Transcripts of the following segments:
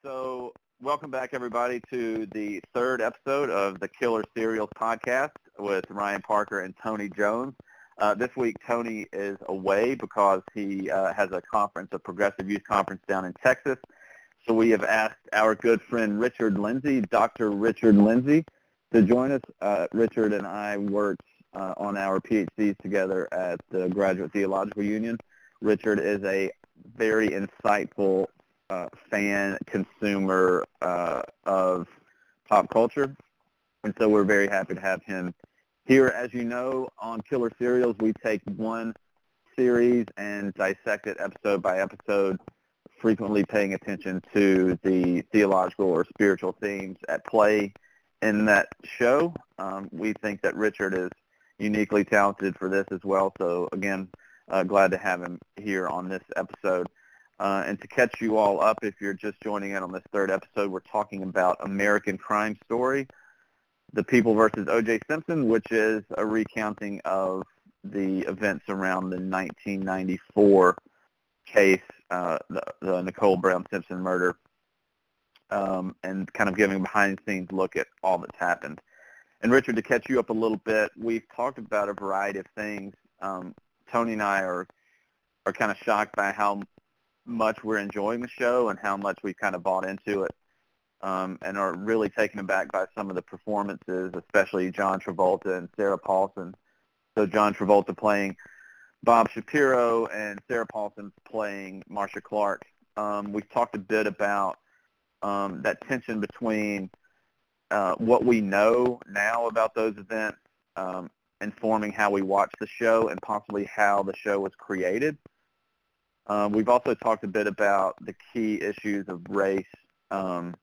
So welcome back, everybody, to the third episode of the Killer Serials podcast with Ryan Parker and Tony Jones. This week, Tony is away because he has a conference, a progressive youth conference down in Texas. So we have asked our good friend Richard Lindsay, Dr. Richard Lindsay, to join us. Richard and I worked on our PhDs together at the Graduate Theological Union. Richard is a very insightful fan, consumer of pop culture, and so we're very happy to have him here. As you know, on Killer Serials, we take one series and dissect it episode by episode, frequently paying attention to the theological or spiritual themes at play in that show. We think that Richard is uniquely talented for this as well, so again, glad to have him here on this episode. And to catch you all up, if you're just joining in on this third episode, we're talking about American Crime Story, The People versus O.J. Simpson, which is a recounting of the events around the 1994 case, the Nicole Brown Simpson murder, and kind of giving a behind-the-scenes look at all that's happened. And Richard, to catch you up a little bit, we've talked about a variety of things. Tony and I are kind of shocked by how much we're enjoying the show and how much we've kind of bought into it, and are really taken aback by some of the performances, especially John Travolta and Sarah Paulson. So John Travolta playing Bob Shapiro and Sarah Paulson playing Marcia Clark. We've talked a bit about that tension between what we know now about those events, informing how we watch the show and possibly how the show was created. We've also talked a bit about the key issues of race both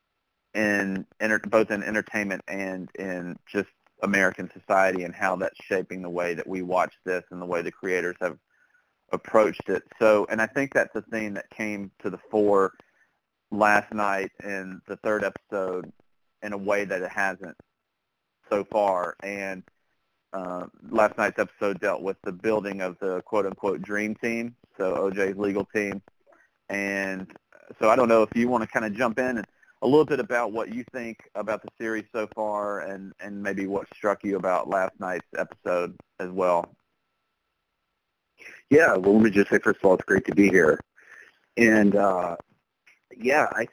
in entertainment and in just American society, and how that's shaping the way that we watch this and the way the creators have approached it. So, and I think that's a theme that came to the fore last night in the third episode in a way that it hasn't so far. And last night's episode dealt with the building of the quote-unquote dream team, so OJ's legal team. And so I don't know if you want to kind of jump in and a little bit about what you think about the series so far, and maybe what struck you about last night's episode as well. Yeah, well, let me just say, first of all, it's great to be here. And, I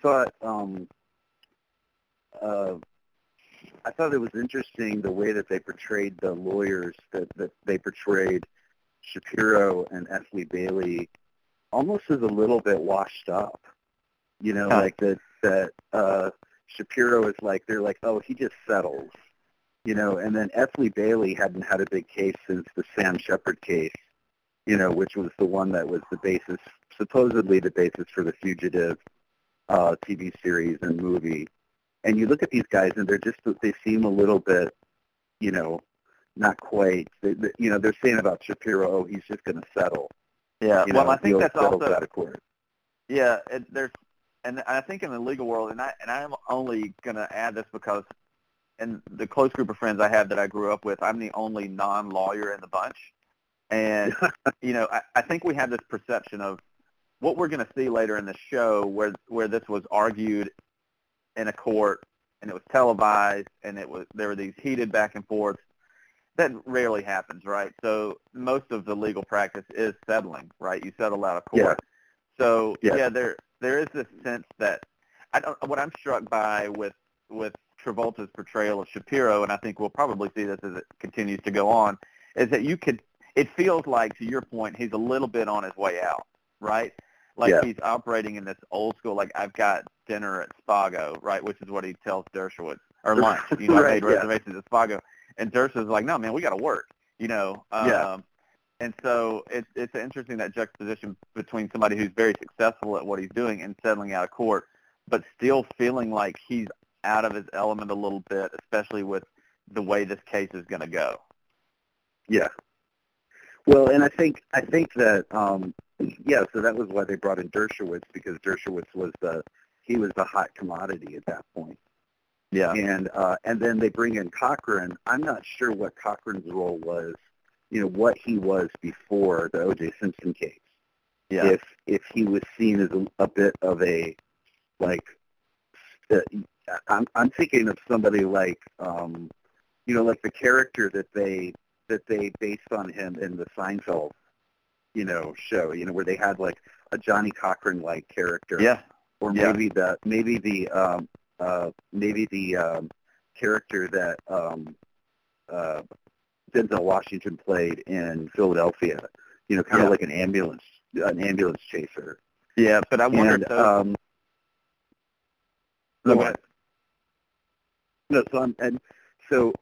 thought it was interesting the way that they portrayed the lawyers, that they portrayed Shapiro and F. Lee Bailey almost as a little bit washed up. You know, like that Shapiro is like, they're like, oh, he just settles. You know, and then F. Lee Bailey hadn't had a big case since the Sam Shepard case, you know, which was the one that was the basis, supposedly the basis for the Fugitive TV series and movie. And you look at these guys, and they seem a little bit, you know, not quite. They're saying about Shapiro, oh, he's just going to settle. Yeah, you well, know, I think that's also out of court. Yeah, and I think in the legal world, and I'm only going to add this because in the close group of friends I have that I grew up with, I'm the only non-lawyer in the bunch, and you know, I think we have this perception of what we're going to see later in the show, where this was argued in a court, and it was televised, and there were these heated back and forth. That rarely happens, right? So most of the legal practice is settling, right? You settle out of court. Yeah. So there is this sense that what I'm struck by with Travolta's portrayal of Shapiro, and I think we'll probably see this as it continues to go on, is that it feels like, to your point, he's a little bit on his way out, right? Like he's operating in this old school, like, I've got dinner at Spago, right, which is what he tells Dershowitz, or lunch. You know, I made reservations at Spago. And Dershowitz's like, no, man, we got to work, you know. And so it's interesting, that juxtaposition between somebody who's very successful at what he's doing and settling out of court, but still feeling like he's out of his element a little bit, especially with the way this case is going to go. Yeah. Well, and I think that so that was why they brought in Dershowitz, because Dershowitz was the hot commodity at that point. Yeah. And then they bring in Cochran. I'm not sure what Cochran's role was, you know, what he was before the O.J. Simpson case. Yeah. If he was seen as a bit of a, like, I'm thinking of somebody like like the character that they based on him in the Seinfeld show, where they had like a Johnny Cochran like character. Yeah. Or Yeah. maybe the character that Denzel Washington played in Philadelphia, kind of like an ambulance chaser. Yeah, but I wonder if those... No, go ahead. No, so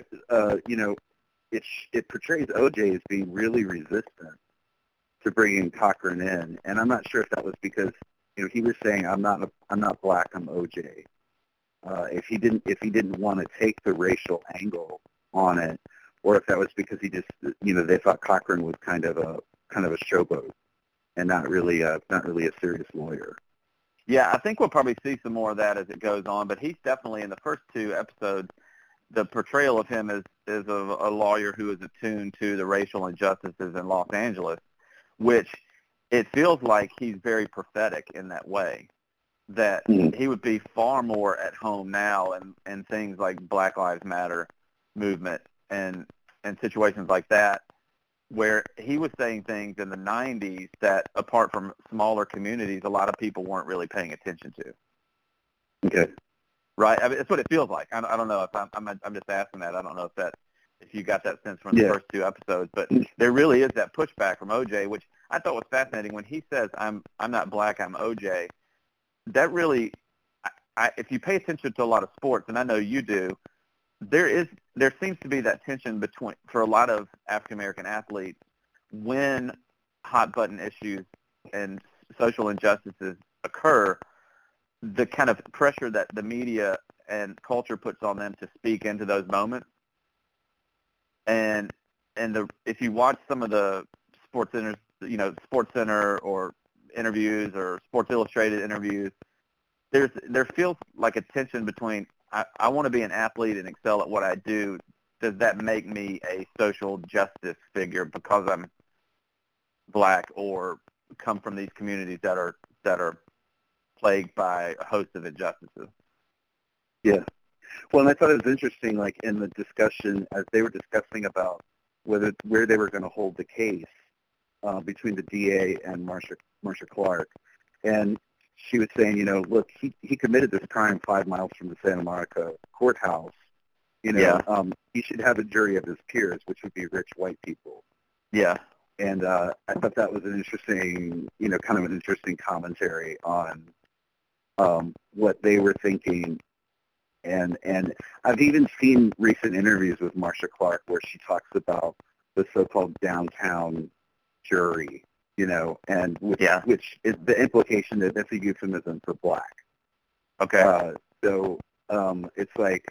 it portrays OJ as being really resistant to bringing Cochran in, and I'm not sure if that was because he was saying I'm not black, I'm OJ. If he didn't want to take the racial angle on it, or if that was because he just they thought Cochran was kind of a showboat and not really a serious lawyer. Yeah, I think we'll probably see some more of that as it goes on, but he's definitely, in the first 2 episodes, the portrayal of him is of a lawyer who is attuned to the racial injustices in Los Angeles, which it feels like he's very prophetic in that way, that he would be far more at home now in things like Black Lives Matter movement and situations like that, where he was saying things in the 90s that, apart from smaller communities, a lot of people weren't really paying attention to. Okay. Right? I mean, it's what it feels like. I don't know if I'm just asking that. I don't know if you got that sense from the first 2 episodes, but there really is that pushback from OJ, which I thought was fascinating. When he says, I'm not black, I'm OJ, that really, if you pay attention to a lot of sports, and I know you do, there seems to be that tension for a lot of African-American athletes, when hot button issues and social injustices occur, the kind of pressure that the media and culture puts on them to speak into those moments. And if you watch some of the Sports Center or interviews or Sports Illustrated interviews, there feels like a tension between, I want to be an athlete and excel at what I do. Does that make me a social justice figure because I'm black or come from these communities that are plagued by a host of injustices? Yeah. Well, and I thought it was interesting, like in the discussion, as they were discussing about where they were going to hold the case between the DA and Marsha Clark, and she was saying, look, he committed this crime 5 miles from the Santa Monica courthouse. He should have a jury of his peers, which would be rich white people. Yeah. And I thought that was an interesting, kind of an interesting commentary on what they were thinking. And I've even seen recent interviews with Marsha Clark where she talks about the so-called downtown jury, and which is the implication that that's a euphemism for black. Okay. So it's like,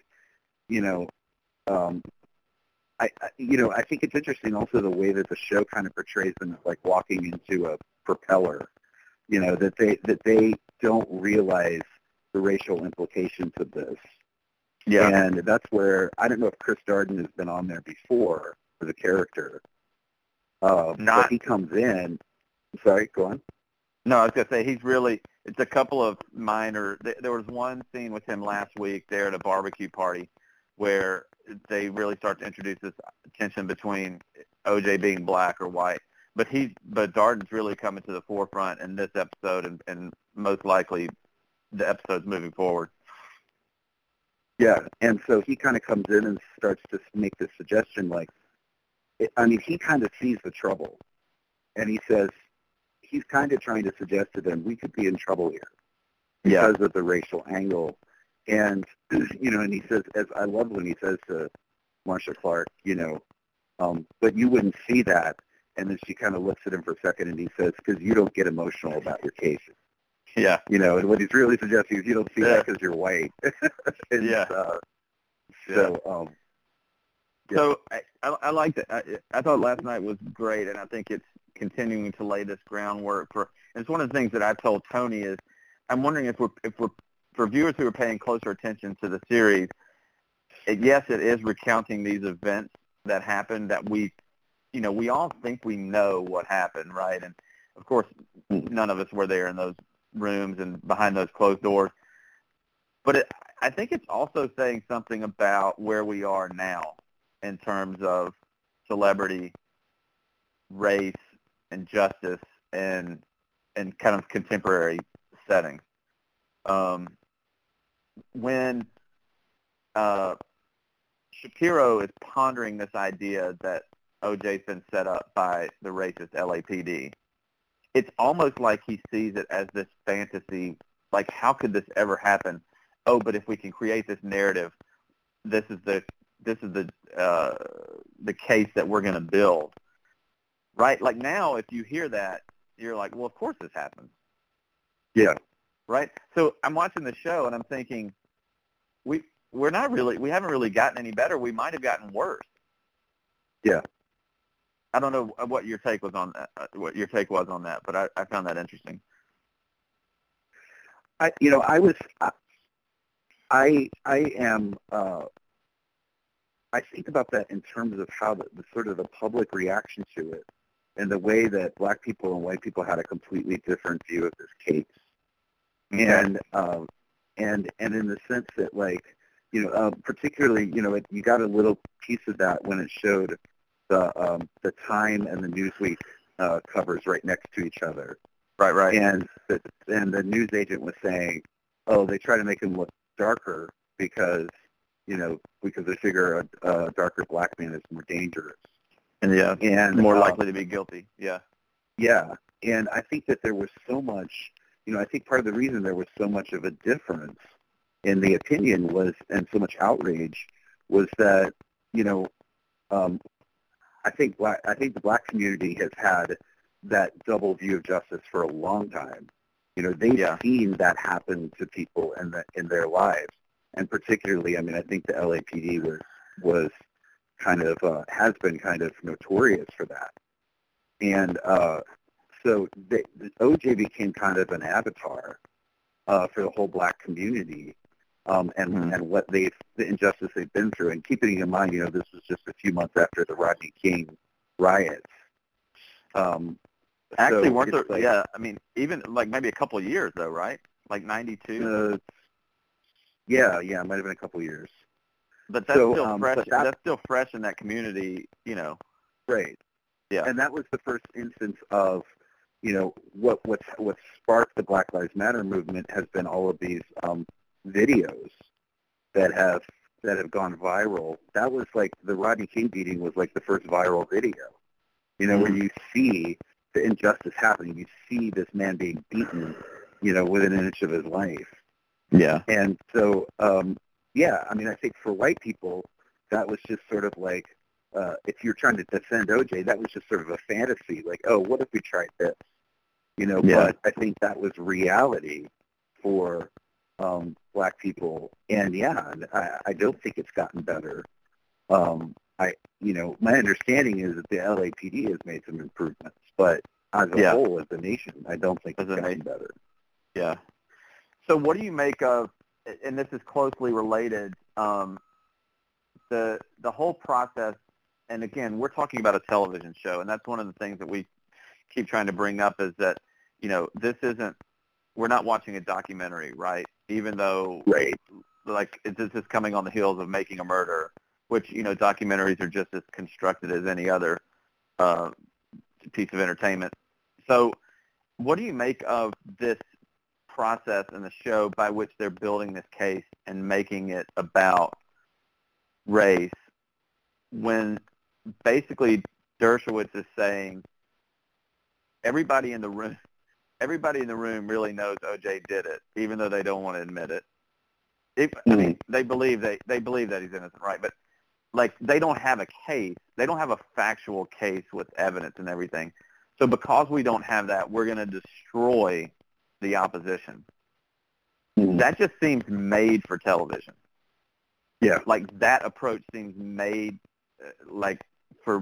I think it's interesting also the way that the show kind of portrays them as like walking into a propeller, that they don't realize the racial implications of this. Yeah. And that's where, I don't know if Chris Darden has been on there before for the character. But he comes in. Sorry, go on. No, I was going to say it's a couple of minor, there was one scene with him last week there at a barbecue party where they really start to introduce this tension between OJ being black or white. But Darden's really coming to the forefront in this episode and most likely the episodes moving forward. Yeah, and so he kind of comes in and starts to make this suggestion, like, he kind of sees the trouble, and he says he's kind of trying to suggest to them we could be in trouble here because of the racial angle. And, and he says, as I love when he says to Marsha Clark, but you wouldn't see that. And then she kind of looks at him for a second and he says, because you don't get emotional about your cases. Yeah. And what he's really suggesting is you don't see that because you're white. So I liked it. I thought last night was great, and I think it's continuing to lay this groundwork for. And it's one of the things that I told Tony is, I'm wondering if we're for viewers who are paying closer attention to the series. Yes, it is recounting these events that happened that we all think we know what happened, right? And of course, none of us were there in those rooms and behind those closed doors. But I think it's also saying something about where we are now in terms of celebrity, race, and justice, and kind of contemporary settings. When Shapiro is pondering this idea that OJ's been set up by the racist LAPD, it's almost like he sees it as this fantasy, like, how could this ever happen? Oh, but if we can create this narrative, this is the case that we're going to build, right? Like, now, if you hear that, you're like, well, of course this happens. Yeah. Right? So I'm watching the show and I'm thinking, we haven't really gotten any better. We might have gotten worse. Yeah. I don't know what your take was on that. But I found that interesting. I think about that in terms of how the sort of the public reaction to it, and the way that black people and white people had a completely different view of this case. Okay. And in the sense that, like, particularly, you got a little piece of that when it showed the Time and the Newsweek covers right next to each other. Right. And the news agent was saying, oh, they try to make him look darker because they figure a darker black man is more dangerous. And more likely to be guilty. Yeah. Yeah. And I think that there was so much, I think part of the reason there was so much of a difference in the opinion was, and so much outrage, was that, I think the black community has had that double view of justice for a long time. They've seen that happen to people in their lives. And particularly, I mean, I think the LAPD was kind of, has been kind of notorious for that. And so the OJ became kind of an avatar for the whole black community, and what the injustice they've been through. And keeping in mind, this was just a few months after the Rodney King riots. Actually, weren't there? Like, yeah, I mean, even like maybe a couple of years though, right? Like 92. Yeah, it might have been a couple of years. But that's still fresh. That's still fresh in that community, Right. Yeah. And that was the first instance of, what sparked the Black Lives Matter movement has been all of these videos that have gone viral. That was like the Rodney King beating was like the first viral video, where you see the injustice happening. You see this man being beaten, within an inch of his life. Yeah. And so, I mean, I think for white people, that was just sort of like, if you're trying to defend OJ, that was just sort of a fantasy, like, oh, what if we tried this? But I think that was reality for black people. And, I don't think it's gotten better. My understanding is that the LAPD has made some improvements, but as a whole, as a nation, I don't think it's gotten better. Yeah. So what do you make of, and this is closely related, the whole process, and again, we're talking about a television show, and that's one of the things that we keep trying to bring up is that, we're not watching a documentary, right? Even though, like, this is coming on the heels of Making a Murder, which, documentaries are just as constructed as any other piece of entertainment. So what do you make of this process in the show by which they're building this case and making it about race, when basically Dershowitz is saying everybody in the room really knows OJ did it, even though they don't want to admit it. I mean, they believe that he's innocent, right? But like, they don't have a case. They don't have a factual case with evidence and everything. So because we don't have that, we're going to destroy the opposition. That just seems made for television. Yeah. Like, that approach seems made like for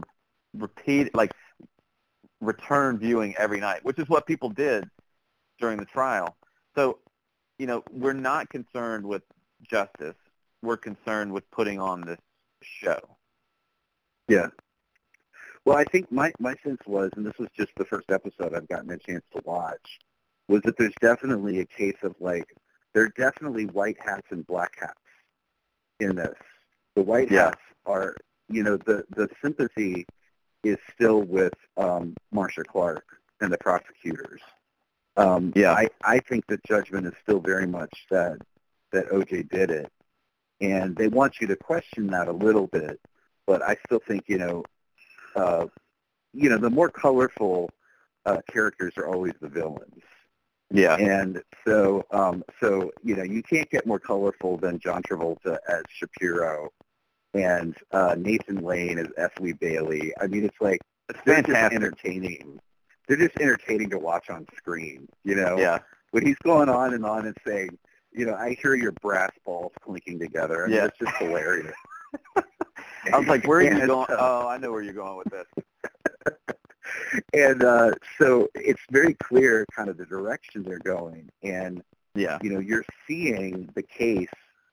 return viewing every night, which is what people did during the trial. So, we're not concerned with justice. We're concerned with putting on this show. Yeah. Well, I think my sense was, and this was just the first episode I've gotten a chance to watch, was that there's definitely a case of, like, there are definitely white hats and black hats in this. The white hats are, the sympathy is still with Marcia Clark and the prosecutors. I think the judgment is still very much that O.J. did it, and they want you to question that a little bit. But I still think, the more colorful characters are always the villains. Yeah. And so you can't get more colorful than John Travolta as Shapiro and Nathan Lane as F. Lee Bailey. I mean, it's like, they're just entertaining. They're just entertaining to watch on screen, Yeah. When he's going on and saying, I hear your brass balls clinking together. I mean, it's just hilarious. I was like, where are you going? Oh, I know where you're going with this. And so it's very clear kind of the direction they're going. And, you're seeing the case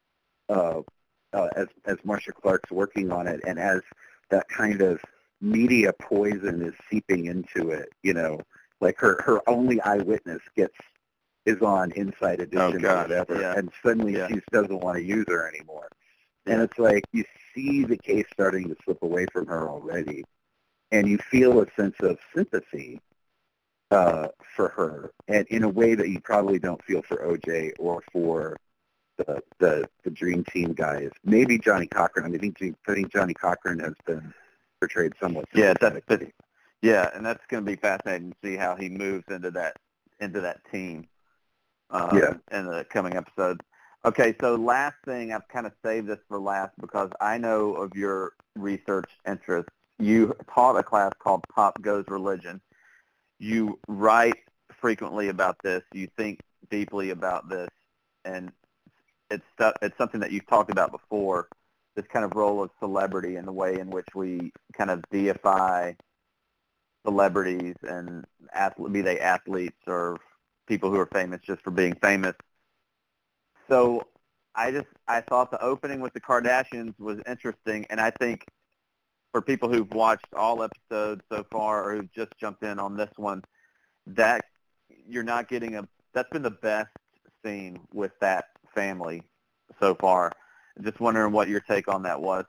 as Marcia Clark's working on it, and as that kind of media poison is seeping into it, like her only eyewitness is on Inside Edition or whatever, and suddenly she doesn't want to use her anymore. And it's like you see the case starting to slip away from her already, and you feel a sense of sympathy for her, and in a way that you probably don't feel for O.J. or for the Dream Team guys. Maybe Johnny Cochran. I mean, I think Johnny Cochran has been portrayed somewhat sympathetically. And that's going to be fascinating to see how he moves into that team in the coming episodes. Okay, so last thing, I've kind of saved this for last because I know of your research interests. You taught a class called Pop Goes Religion. You write frequently about this. You think deeply about this, and it's something that you've talked about before, this kind of role of celebrity and the way in which we kind of deify celebrities, and be they athletes or people who are famous just for being famous. So I thought the opening with the Kardashians was interesting, and I think for people who've watched all episodes so far or who've just jumped in on this one, that you're not getting that's been the best scene with that family so far. Just wondering what your take on that was.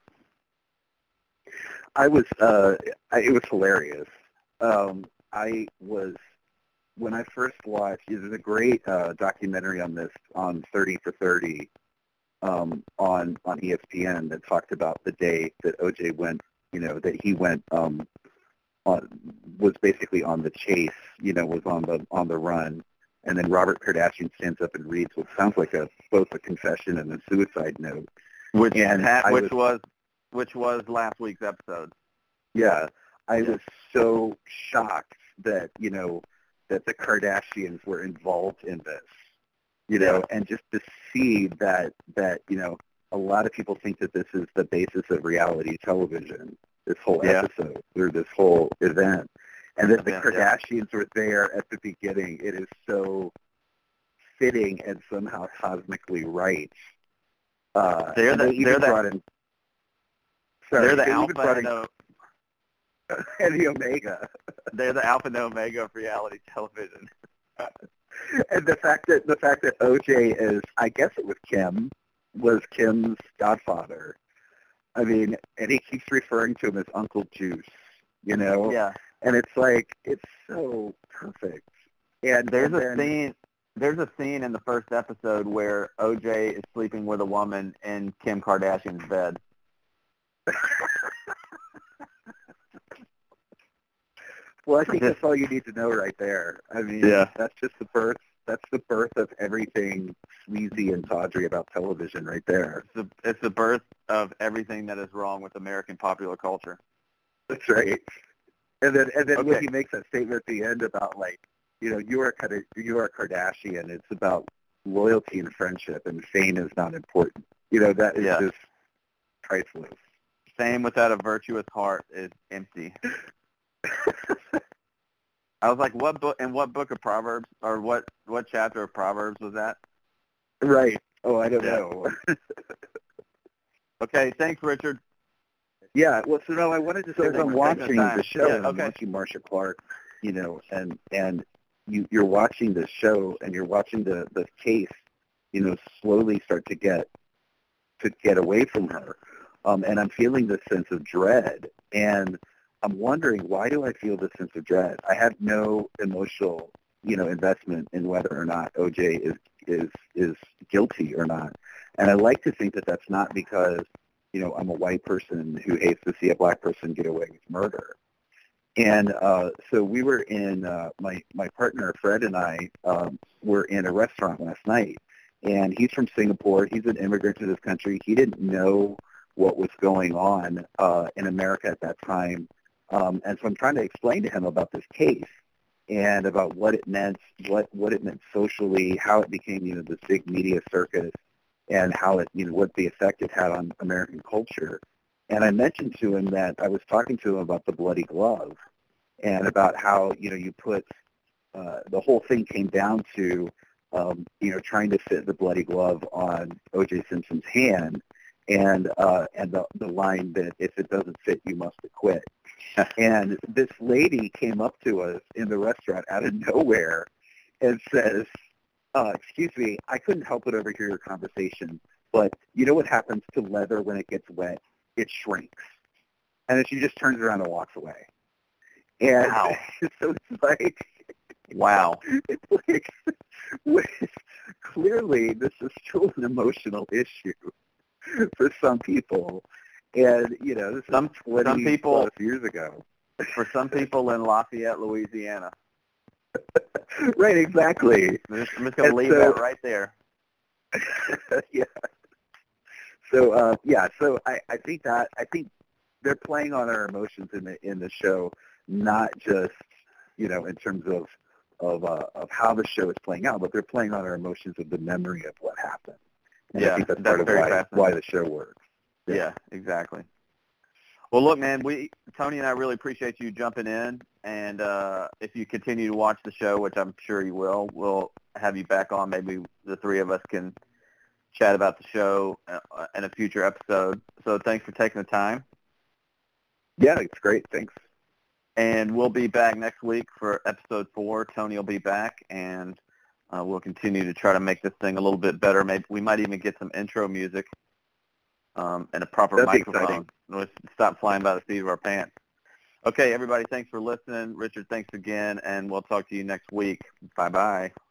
It was hilarious. When I first watched, there's a great documentary on this on 30 for 30 on ESPN that talked about the day that O.J. went, that he went was basically on the chase, was on the run, and then Robert Kardashian stands up and reads what sounds like both a confession and a suicide note, which was last week's episode. Yeah, I was so shocked that that the Kardashians were involved in this, and just to see that a lot of people think that this is the basis of reality television, this whole episode or this whole event, and that the Kardashians were there at the beginning. It is so fitting and somehow cosmically right. They're the alpha and the omega. They're the alpha and omega of reality television. And the fact that O.J. is, I guess it was Kim's godfather. I mean, and he keeps referring to him as Uncle Juice, Yeah. And it's like, it's so perfect. And there's a scene in the first episode where O.J. is sleeping with a woman in Kim Kardashian's bed. Well, I think that's all you need to know right there. I mean, that's just the birth. That's the birth of everything sleazy and tawdry about television right there. It's the birth of everything that is wrong with American popular culture. That's right. And then when he makes that statement at the end about, like, you are a Kardashian, it's about loyalty and friendship, and fame is not important. That is just priceless. Fame without a virtuous heart is empty. I was like, what book of Proverbs, or what chapter of Proverbs was that? Right. Oh, I don't know. Okay, thanks, Richard. Yeah, well, so no, I wanted to say, I'm watching the show, and I'm watching Marcia Clark, and you're watching the show, and you're watching the case, slowly start to get away from her. And I'm feeling this sense of dread. And I'm wondering, why do I feel this sense of dread? I have no emotional, investment in whether or not OJ is guilty or not. And I like to think that that's not because, I'm a white person who hates to see a black person get away with murder. And so we were in, my partner Fred and I were in a restaurant last night. And he's from Singapore. He's an immigrant to this country. He didn't know what was going on in America at that time. And so I'm trying to explain to him about this case and about what it meant, what it meant socially, how it became, this big media circus, and how it, what the effect it had on American culture. And I mentioned to him that I was talking to him about the bloody glove and about how, you put, the whole thing came down to, trying to fit the bloody glove on O.J. Simpson's hand, and the line that if it doesn't fit, you must acquit. And this lady came up to us in the restaurant out of nowhere and says, excuse me, I couldn't help but overhear your conversation, but you know what happens to leather when it gets wet? It shrinks. And then she just turns around and walks away. And wow. So it's like, wow. It's like, clearly this is still an emotional issue for some people. And, this is 20 plus years ago. For some people in Lafayette, Louisiana. Right, exactly. I'm just going to leave that right there. Yeah. So, so I think they're playing on our emotions in the show, not just, in terms of how the show is playing out, but they're playing on our emotions of the memory of what happened. And I think that's part of why the show works. Yeah, exactly. Well, look, man, Tony and I really appreciate you jumping in, and if you continue to watch the show, which I'm sure you will, we'll have you back on. Maybe the three of us can chat about the show in a future episode. So thanks for taking the time. Yeah, it's great. Thanks. And we'll be back next week for episode 4. Tony will be back, and we'll continue to try to make this thing a little bit better. Maybe we might even get some intro music and a proper microphone. Let's stop flying by the seat of our pants. Okay, everybody, thanks for listening. Richard, thanks again, and we'll talk to you next week. Bye-bye.